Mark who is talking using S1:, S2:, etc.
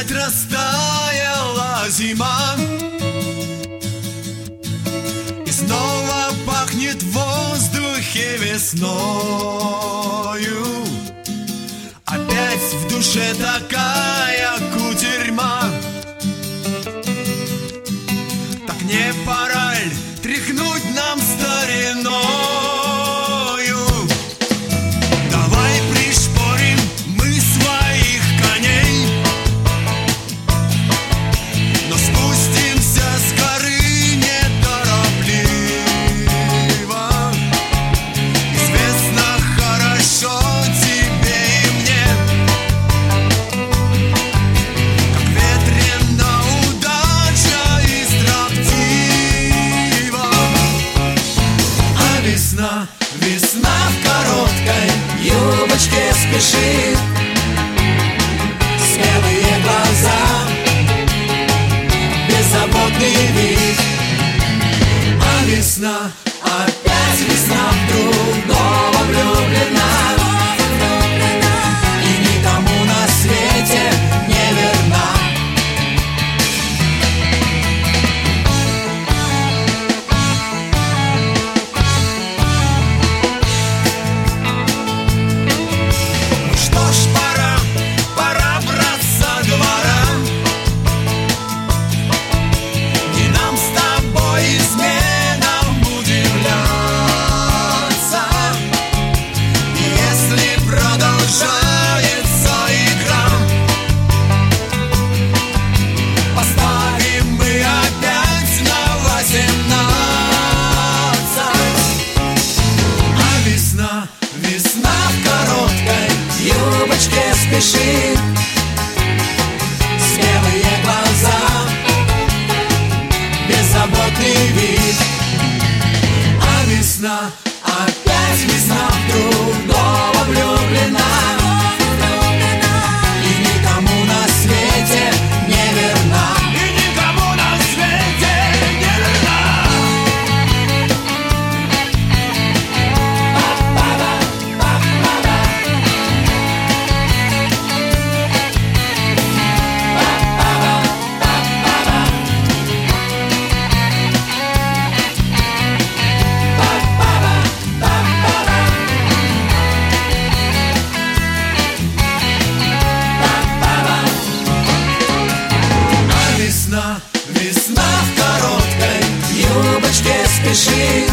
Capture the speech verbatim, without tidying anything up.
S1: Опять растаяла зима, и снова пахнет в воздухе весною. Опять в душе такая кутерьма. Так не пора ль тряхнуть нам стариною? Давай пришпорим мы своих коней, но спустимся с горы неторопливо. Известно хорошо тебе и мне, как ветрена удача и строптива. А весна, весна в короткой юбочке спешит, смелые глаза, беззаботный вид. А весна, опять весна в другого влюблена, и никому на свете не верна. Ну что ж, пора, пора браться двора. Не нам с тобой изменам удивляться. И если продолжается игра, поставим мы опять на восемнадцать. А весна, весна в короткой юбочке спешит, смелые глаза, беззаботный вид. А весна, опять весна в другого влюблена, и никому на свете не верна. И никому на свете не верна. А весна, весна в короткой юбочке спешит,